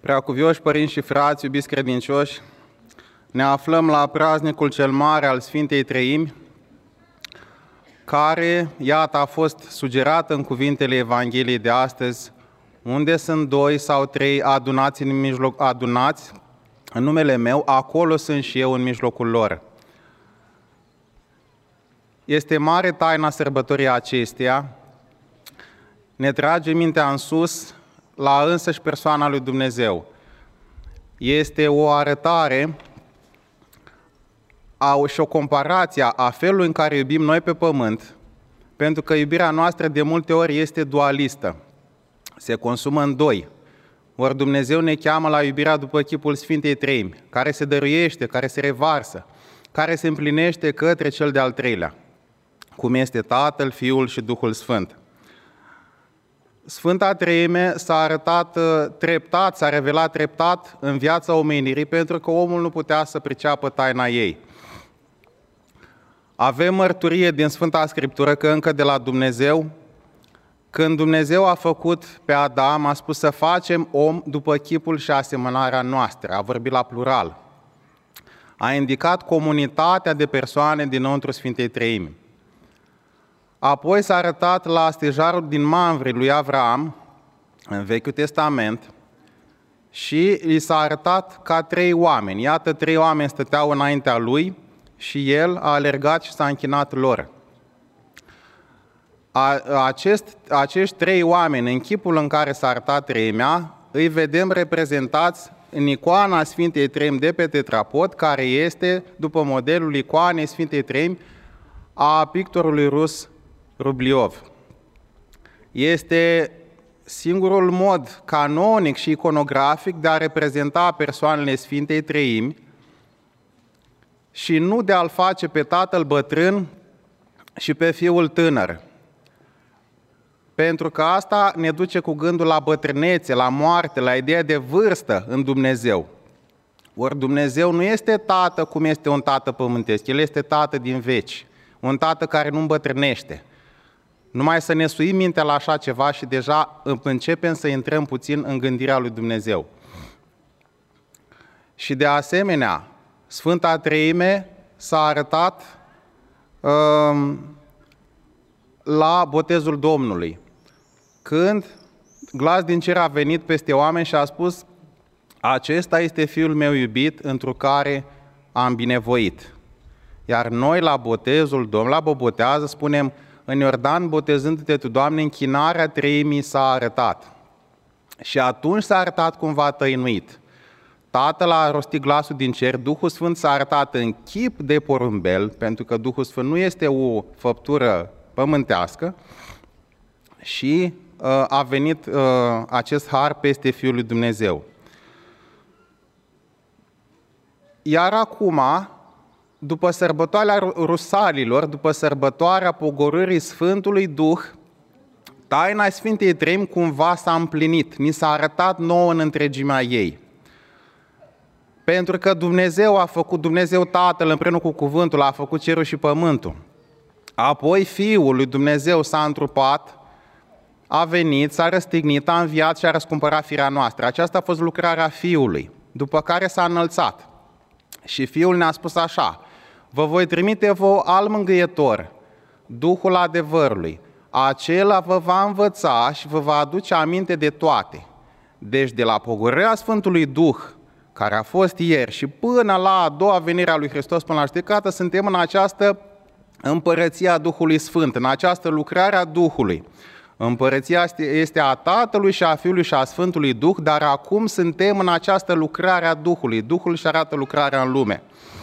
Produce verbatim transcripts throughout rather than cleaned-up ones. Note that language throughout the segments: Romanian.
Preacuvioși părinți și frați, iubiți credincioși, ne aflăm la praznicul cel mare al Sfintei Treimi, care, iată, a fost sugerat în cuvintele Evangheliei de astăzi, unde sunt doi sau trei adunați în mijloc, adunați în numele meu, acolo sunt și eu în mijlocul lor. Este mare taina sărbătorii acesteia, ne trage mintea în sus la însăși persoana lui Dumnezeu. Este o arătare și o comparație a felului în care iubim noi pe pământ, pentru că iubirea noastră de multe ori este dualistă, se consumă în doi. Ori Dumnezeu ne cheamă la iubirea după chipul Sfintei Treimi, care se dăruiește, care se revarsă, care se împlinește către cel de-al treilea, cum este Tatăl, Fiul și Duhul Sfânt. Sfânta Treime s-a arătat treptat, s-a revelat treptat în viața omenirii, pentru că omul nu putea să priceapă taina ei. Avem mărturie din Sfânta Scriptură că încă de la Dumnezeu, când Dumnezeu a făcut pe Adam, a spus să facem om după chipul și asemănarea noastră, a vorbit la plural. A indicat comunitatea de persoane dinăuntru Sfintei Treimi. Apoi s-a arătat la stejarul din Mamre lui Avram, în Vechiul Testament, și i s-a arătat ca trei oameni. Iată, trei oameni stăteau înaintea lui și el a alergat și s-a închinat lor. Acest, acești trei oameni, în chipul în care s-a arătat treimea, îi vedem reprezentați în icoana Sfintei Treimi de pe tetrapod, care este după modelul icoanei Sfintei Treimi a pictorului rus Rubliov. Este singurul mod canonic și iconografic de a reprezenta persoanele Sfintei Treimi și nu de a-l face pe tatăl bătrân și pe fiul tânăr. Pentru că asta ne duce cu gândul la bătrânețe, la moarte, la ideea de vârstă în Dumnezeu. Ori Dumnezeu nu este tată cum este un tată pământesc, El este tată din veci, un tată care nu îmbătrânește. Numai să ne suim mintea la așa ceva și deja începem să intrăm puțin în gândirea lui Dumnezeu. Și de asemenea, Sfânta Treime s-a arătat um, la botezul Domnului, când glas din cer a venit peste oameni și a spus: acesta este Fiul meu iubit, întru care am binevoit. Iar noi la botezul Domnului, la bobotează, spunem: în Iordan, botezându-te tu, Doamne, închinarea Treimii s-a arătat. Și atunci s-a arătat cumva tăinuit. Tatăl a rostit glasul din cer, Duhul Sfânt s-a arătat în chip de porumbel, pentru că Duhul Sfânt nu este o făptură pământească, și uh, a venit uh, acest har peste Fiul lui Dumnezeu. Iar acum, după sărbătoarea rusalilor, după sărbătoarea pogorârii Sfântului Duh, taina Sfintei Treimi cumva s-a împlinit, ni s-a arătat nouă în întregimea ei. Pentru că Dumnezeu a făcut, Dumnezeu Tatăl împreună cu Cuvântul a făcut cerul și pământul. Apoi Fiul lui Dumnezeu s-a întrupat, a venit, s-a răstignit, a înviat și a răscumpărat firea noastră. Aceasta a fost lucrarea Fiului, după care s-a înălțat. Și Fiul ne-a spus așa: vă voi trimite vouă al mângâietor, Duhul adevărului. Acela vă va învăța și vă va aduce aminte de toate. Deci de la pogorârea Sfântului Duh, care a fost ieri, și până la a doua venire a lui Hristos, până la judecată, suntem în această împărăție a Duhului Sfânt, în această lucrare a Duhului. Împărăția este a Tatălui și a Fiului și a Sfântului Duh, dar acum suntem în această lucrare a Duhului. Duhul își arată lucrarea în lume.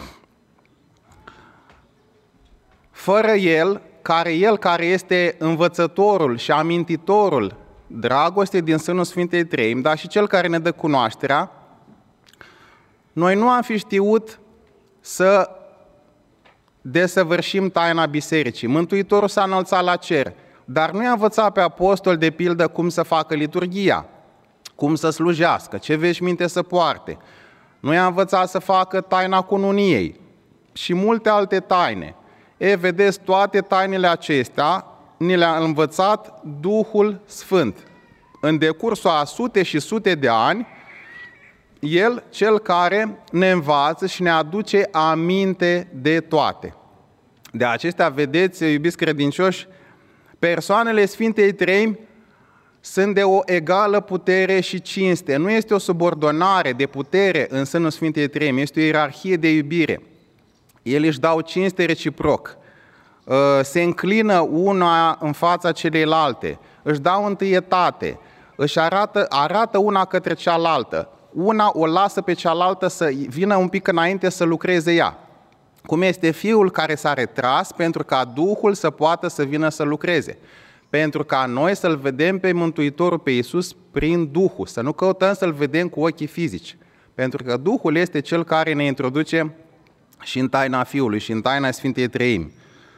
Fără El, care El care este învățătorul și amintitorul dragostei din sânul Sfintei Treimi, dar și Cel care ne dă cunoașterea, noi nu am fi știut să desăvârșim taina bisericii. Mântuitorul s-a înălțat la cer, dar nu i-a învățat pe apostoli, de pildă, cum să facă liturghia, cum să slujească, ce veșminte să poarte. Nu i-a învățat să facă taina cununiei și multe alte taine. E, vedeți, toate tainele acestea ni le-a învățat Duhul Sfânt. În decursul a sute și sute de ani, El, cel care ne învață și ne aduce aminte de toate. De acestea, vedeți, iubiți credincioși, persoanele Sfintei Treimi sunt de o egală putere și cinste. Nu este o subordonare de putere în sânul Sfintei Treimi, este o ierarhie de iubire. Ele își dau cinste reciproc, se înclină una în fața celeilalte, își dau întâietate, își arată, arată una către cealaltă. Una o lasă pe cealaltă să vină un pic înainte să lucreze ea. Cum este Fiul care s-a retras pentru ca Duhul să poată să vină să lucreze. Pentru ca noi să-L vedem pe Mântuitorul, pe Iisus, prin Duhul, să nu căutăm să-L vedem cu ochii fizici. Pentru că Duhul este Cel care ne introduce și în taina Fiului și în taina Sfintei Treimi.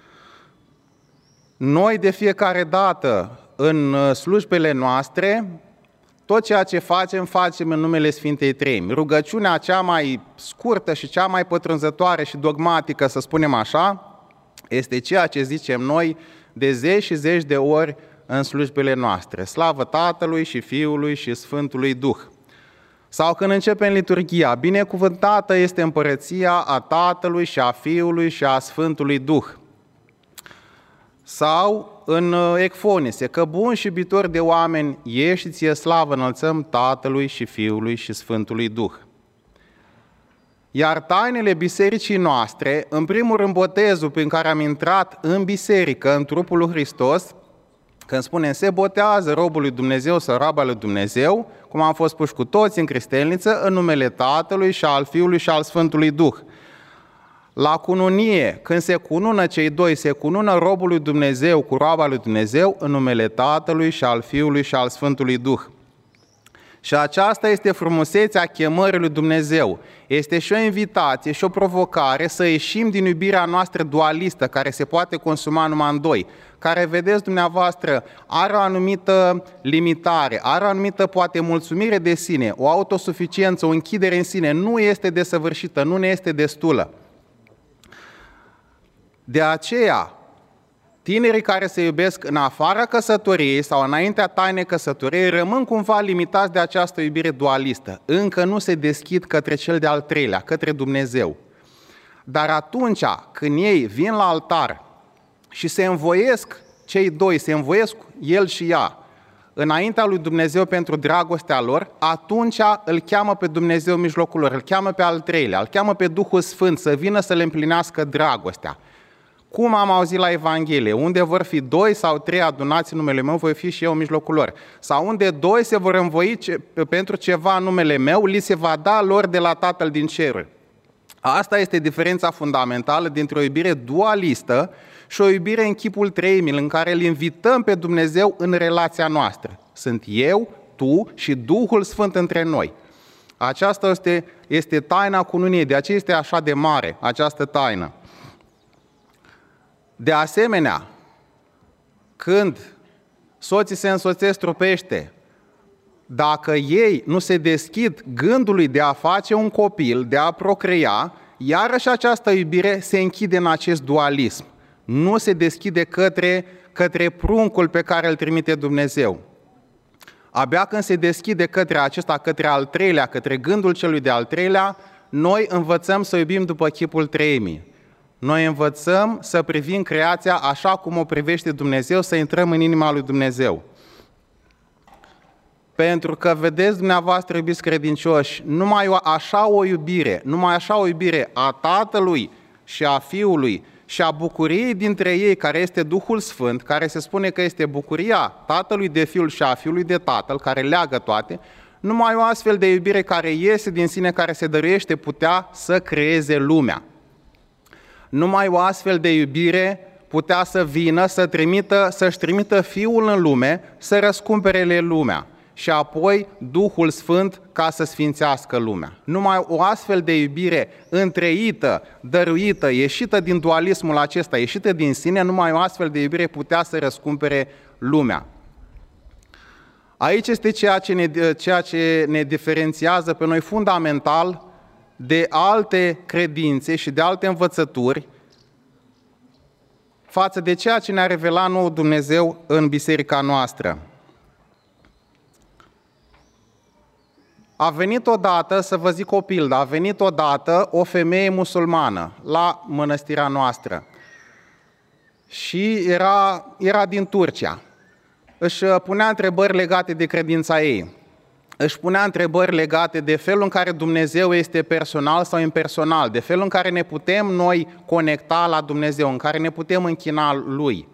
Noi de fiecare dată în slujbele noastre, tot ceea ce facem, facem în numele Sfintei Treimi. Rugăciunea cea mai scurtă și cea mai pătrunzătoare și dogmatică, să spunem așa, este ceea ce zicem noi de zeci și zeci de ori în slujbele noastre. Slavă Tatălui și Fiului și Sfântului Duh. Sau când începem liturghia, binecuvântată este împărăția a Tatălui și a Fiului și a Sfântului Duh. Sau în Ecfonise, că bun și iubitor de oameni ești și ție slavă înălțăm Tatălui și Fiului și Sfântului Duh. Iar tainele bisericii noastre, în primul rând botezul prin care am intrat în biserică, în trupul lui Hristos, când spunem se botează robul lui Dumnezeu sau raba lui Dumnezeu, cum am fost puși cu toți în cristelniță, în numele Tatălui și al Fiului și al Sfântului Duh. La cununie, când se cunună cei doi, se cunună robul lui Dumnezeu cu roaba lui Dumnezeu în numele Tatălui și al Fiului și al Sfântului Duh. Și aceasta este frumusețea chemării lui Dumnezeu. Este și o invitație și o provocare să ieșim din iubirea noastră dualistă, care se poate consuma numai în doi, care, vedeți dumneavoastră, are o anumită limitare, are o anumită, poate, mulțumire de sine, o autosuficiență, o închidere în sine, nu este desăvârșită, nu ne este destulă. De aceea, tinerii care se iubesc în afara căsătoriei sau înaintea tainei căsătoriei rămân cumva limitați de această iubire dualistă. Încă nu se deschid către cel de-al treilea, către Dumnezeu. Dar atunci când ei vin la altar și se învoiesc cei doi, se învoiesc el și ea, înaintea lui Dumnezeu pentru dragostea lor, atunci îl cheamă pe Dumnezeu în mijlocul lor, îl cheamă pe al treilea, îl cheamă pe Duhul Sfânt să vină să le împlinească dragostea. Cum am auzit la Evanghelie, unde vor fi doi sau trei adunați în numele meu, voi fi și eu în mijlocul lor. Sau unde doi se vor învoi pentru ceva în numele meu, li se va da lor de la Tatăl din ceruri. Asta este diferența fundamentală dintre o iubire dualistă și o iubire în chipul treimil, în care îl invităm pe Dumnezeu în relația noastră. Sunt eu, tu și Duhul Sfânt între noi. Aceasta este, este taina cununiei, de aceea este așa de mare această taină. De asemenea, când soții se însoțesc trupește, dacă ei nu se deschid gândului de a face un copil, de a procrea, iarăși această iubire se închide în acest dualism. Nu se deschide către, către pruncul pe care îl trimite Dumnezeu. Abia când se deschide către acesta, către al treilea, către gândul celui de-al treilea, noi învățăm să iubim după chipul treimii. Noi învățăm să privim creația așa cum o privește Dumnezeu, să intrăm în inima lui Dumnezeu. Pentru că, vedeți dumneavoastră, iubiți credincioși, numai așa o iubire, numai așa o iubire a Tatălui și a Fiului și a bucuriei dintre ei, care este Duhul Sfânt, care se spune că este bucuria Tatălui de Fiul și a Fiului de Tatăl, care leagă toate, numai o astfel de iubire care iese din sine, care se dăruiește, putea să creeze lumea. Numai o astfel de iubire putea să vină, să trimită, să-și trimită Fiul în lume, să răscumpere lumea și apoi Duhul Sfânt ca să sfințească lumea. Numai o astfel de iubire întreită, dăruită, ieșită din dualismul acesta, ieșită din sine, numai o astfel de iubire putea să răscumpere lumea. Aici este ceea ce ne, ceea ce ne diferențiază pe noi fundamental de alte credințe și de alte învățături față de ceea ce ne-a revelat nouă Dumnezeu în biserica noastră. A venit odată, să vă zic o pildă, a venit odată o femeie musulmană la mănăstirea noastră și era, era din Turcia. Își punea întrebări legate de credința ei. Își punea întrebări legate de felul în care Dumnezeu este personal sau impersonal, de felul în care ne putem noi conecta la Dumnezeu, în care ne putem închina Lui.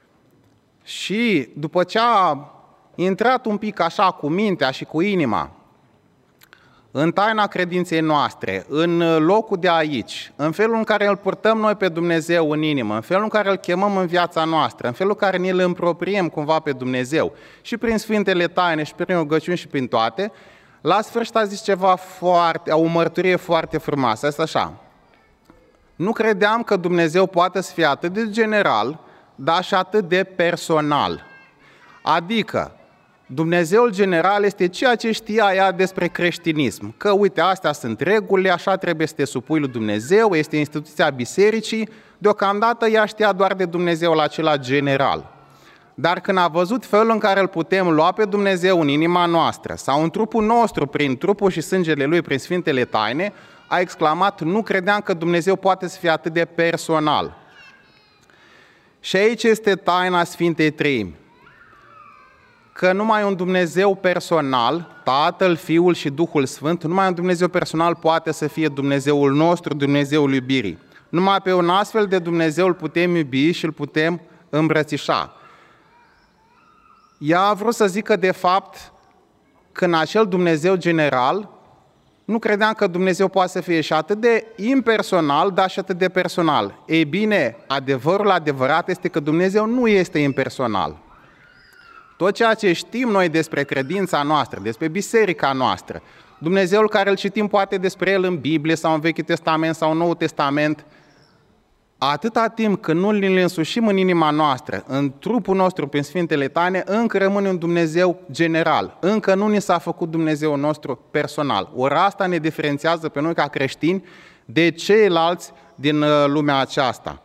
Și după ce a intrat un pic așa cu mintea și cu inima în taina credinței noastre, în locul de aici, în felul în care îl purtăm noi pe Dumnezeu în inimă, în felul în care îl chemăm în viața noastră, în felul în care ne îl împropriem cumva pe Dumnezeu și prin Sfintele Taine și prin rugăciuni și prin toate, la sfârșit a zis ceva foarte, o mărturie foarte frumoasă, asta așa. Nu credeam că Dumnezeu poate să fie atât de general, dar și atât de personal. Adică, Dumnezeul general este ceea ce știa ea despre creștinism. Că, uite, astea sunt regulile, așa trebuie să te supui lui Dumnezeu, este instituția bisericii. Deocamdată ea știa doar de Dumnezeul acela general. Dar când a văzut felul în care îl putem lua pe Dumnezeu în inima noastră sau în trupul nostru, prin trupul și sângele Lui, prin Sfintele Taine, a exclamat, nu credeam că Dumnezeu poate să fie atât de personal. Și aici este taina Sfintei Treimi. Că numai un Dumnezeu personal, Tatăl, Fiul și Duhul Sfânt, numai un Dumnezeu personal poate să fie Dumnezeul nostru, Dumnezeul iubirii. Numai pe un astfel de Dumnezeu îl putem iubi și îl putem îmbrățișa. Ea a vrut să zică de fapt că în acel Dumnezeu general nu credeam că Dumnezeu poate să fie și atât de impersonal, dar și atât de personal. Ei bine, adevărul adevărat este că Dumnezeu nu este impersonal. Tot ceea ce știm noi despre credința noastră, despre biserica noastră, Dumnezeul care îl citim poate despre el în Biblie sau în Vechiul Testament sau în Noul Testament, atâta timp când nu îl însușim în inima noastră, în trupul nostru, prin Sfintele Taine, încă rămâne un Dumnezeu general. Încă nu ni s-a făcut Dumnezeul nostru personal. Ori asta ne diferențiază pe noi ca creștini de ceilalți din lumea aceasta.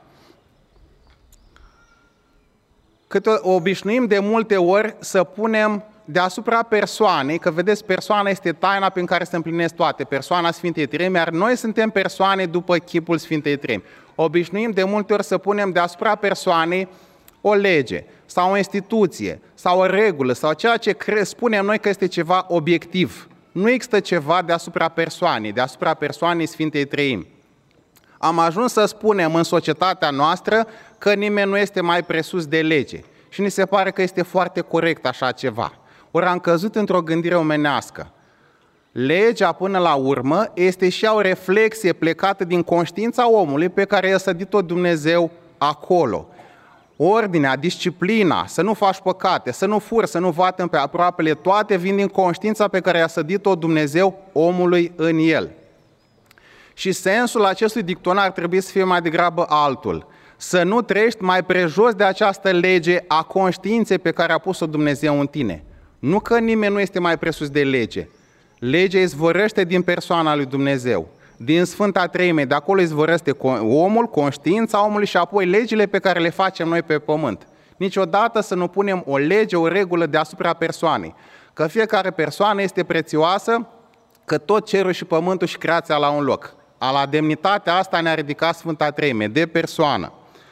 Cât obișnuim de multe ori să punem deasupra persoanei, că vedeți, persoana este taina prin care se împlinesc toate, persoana Sfintei Treimi, iar noi suntem persoane după chipul Sfintei Treimi. Obișnuim de multe ori să punem deasupra persoanei o lege sau o instituție sau o regulă sau ceea ce spunem noi că este ceva obiectiv. Nu există ceva deasupra persoanei, deasupra persoanei Sfintei Treimi. Am ajuns să spunem în societatea noastră că nimeni nu este mai presus de lege. Și ni se pare că este foarte corect așa ceva. Ori am căzut într-o gândire omenească. Legea, până la urmă, este și o reflexie plecată din conștiința omului pe care i-a sădit-o Dumnezeu acolo. Ordinea, disciplina, să nu faci păcate, să nu furi, să nu vatăm pe aproapele, toate vin din conștiința pe care i-a sădit-o Dumnezeu omului în el. Și sensul acestui dicționar trebuie să fie mai degrabă altul. Să nu trăiești mai prejos de această lege a conștiinței pe care a pus-o Dumnezeu în tine. Nu că nimeni nu este mai presus de lege. Legea izvorăște din persoana lui Dumnezeu, din Sfânta Treime, de acolo izvorăște omul, conștiința omului și apoi legile pe care le facem noi pe pământ. Niciodată să nu punem o lege, o regulă deasupra persoanei. Că fiecare persoană este prețioasă, că tot cerul și pământul și creația la un loc. A la demnitatea asta ne-a ridicat Sfânta Treime, de persoană.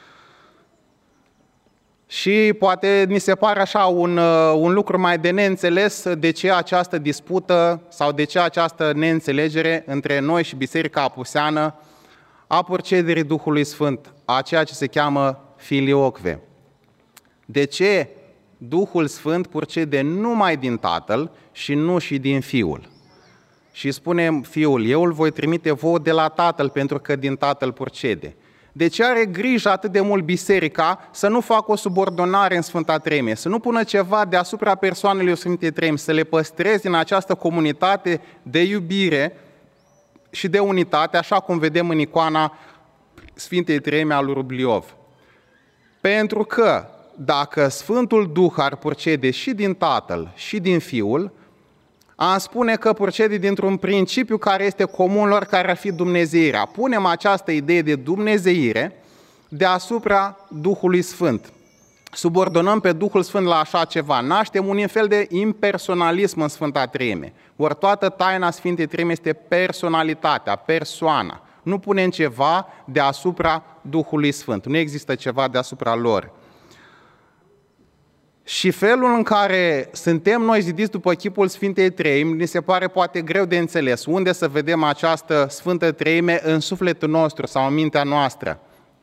Și poate ni se pare așa un, un lucru mai de neînțeles de ce această dispută sau de ce această neînțelegere între noi și Biserica Apuseană a purcederii Duhului Sfânt, a ceea ce se cheamă filioque. De ce Duhul Sfânt purcede numai din Tatăl și nu și din Fiul? Și spune Fiul, eu îl voi trimite vouă de la Tatăl pentru că din Tatăl purcede. De ce are grijă atât de mult biserica să nu facă o subordonare în Sfânta Treime, să nu pună ceva deasupra persoanelor Sfintei Treimi, să le păstreze în această comunitate de iubire și de unitate, așa cum vedem în icoana Sfintei Treimi al lui Rubliov. Pentru că dacă Sfântul Duh ar purcede și din Tatăl și din Fiul, am spune că purcede dintr-un principiu care este comun lor, care ar fi dumnezeirea. Punem această idee de dumnezeire deasupra Duhului Sfânt. subordonăm pe Duhul Sfânt la așa ceva. Naștem un fel de impersonalism în Sfânta Treime. Ori toată taina Sfintei Treime este personalitatea, persoana. Nu punem ceva deasupra Duhului Sfânt. Nu există ceva deasupra lor. Și felul în care suntem noi zidiți după chipul Sfintei Treimi, ni se pare poate greu de înțeles. Unde să vedem această Sfântă Treime în sufletul nostru sau în mintea noastră?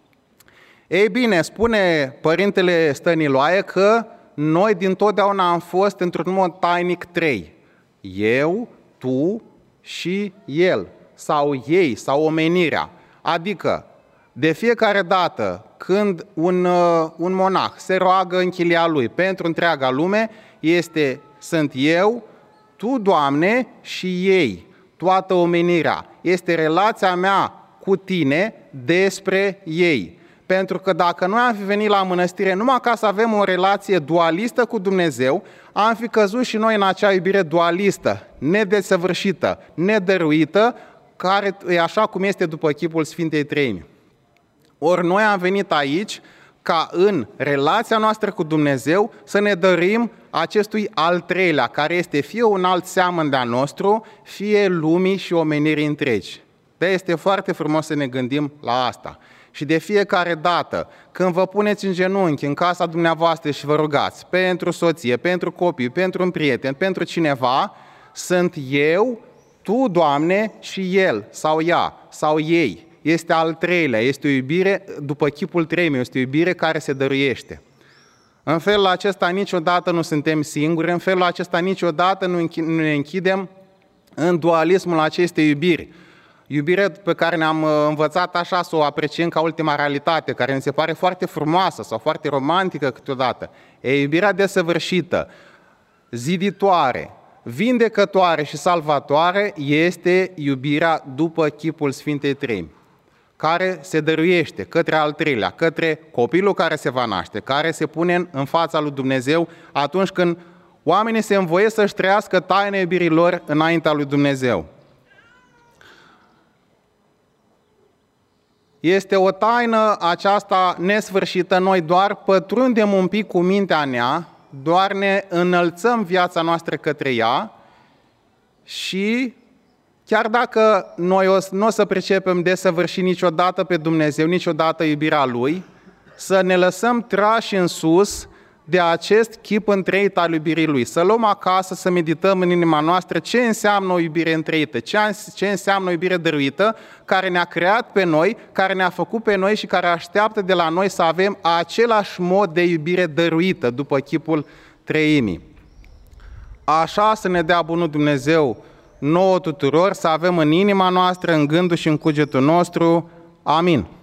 Ei bine, spune Părintele Stăniloae că noi dintotdeauna am fost într-un mod tainic trei. Eu, tu și el, sau ei, sau omenirea. Adică, de fiecare dată când un, un monah se roagă în chilia lui pentru întreaga lume, este, sunt eu, tu, Doamne, și ei, toată omenirea. Este relația mea cu tine despre ei. Pentru că dacă noi am fi venit la mănăstire numai ca să avem o relație dualistă cu Dumnezeu, am fi căzut și noi în acea iubire dualistă, nedesăvârșită, nedăruită, care e așa cum este după chipul Sfintei Treimi. Ori noi am venit aici ca în relația noastră cu Dumnezeu să ne dăruim acestui al treilea, care este fie un alt seamăn de-a nostru, fie lumii și omenirii întregi. De este foarte frumos să ne gândim la asta. Și de fiecare dată, când vă puneți în genunchi în casa dumneavoastră și vă rugați pentru soție, pentru copii, pentru un prieten, pentru cineva, sunt eu, tu, Doamne, și el, sau ea, sau ei. Este al treilea, este o iubire după chipul treimii, este o iubire care se dăruiește. În felul acesta niciodată nu suntem singuri, în felul acesta niciodată nu ne închidem în dualismul acestei iubiri. Iubirea pe care ne-am învățat așa să o apreciem ca ultima realitate, care mi se pare foarte frumoasă sau foarte romantică câteodată. E iubirea desăvârșită, ziditoare, vindecătoare și salvatoare este iubirea după chipul Sfintei Treimi, care se dăruiește către al treilea, către copilul care se va naște, care se pune în fața lui Dumnezeu atunci când oamenii se învoie să-și trăiască taina iubirii lor înaintea lui Dumnezeu. Este o taină aceasta nesfârșită, noi doar pătrundem un pic cu mintea în ea, doar ne înălțăm viața noastră către ea și chiar dacă noi nu o să pricepem desăvârșit niciodată pe Dumnezeu, niciodată iubirea Lui, să ne lăsăm trași în sus de acest chip întreit al iubirii Lui. Să luăm acasă, să medităm în inima noastră ce înseamnă o iubire întreită, ce înseamnă o iubire dăruită, care ne-a creat pe noi, care ne-a făcut pe noi și care așteaptă de la noi să avem același mod de iubire dăruită după chipul treimii. Așa să ne dea bunul Dumnezeu nouă tuturor, să avem în inima noastră, în gândul și în cugetul nostru. Amin.